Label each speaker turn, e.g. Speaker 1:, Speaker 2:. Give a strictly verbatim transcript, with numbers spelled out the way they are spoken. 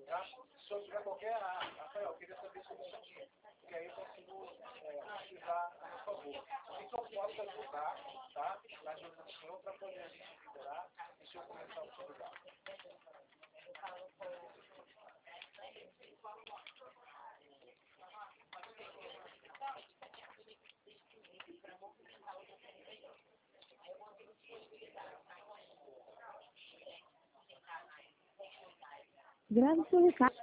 Speaker 1: tá? Se eu tiver qualquer... Ah, Rafael, eu queria saber sobre isso aqui. E aí eu consigo é, utilizar a meu favor. O que eu posso ajudar, tá? Na ajuda do senhor para poder a gente liberar e o senhor começar a utilizar.
Speaker 2: Grave seu recado.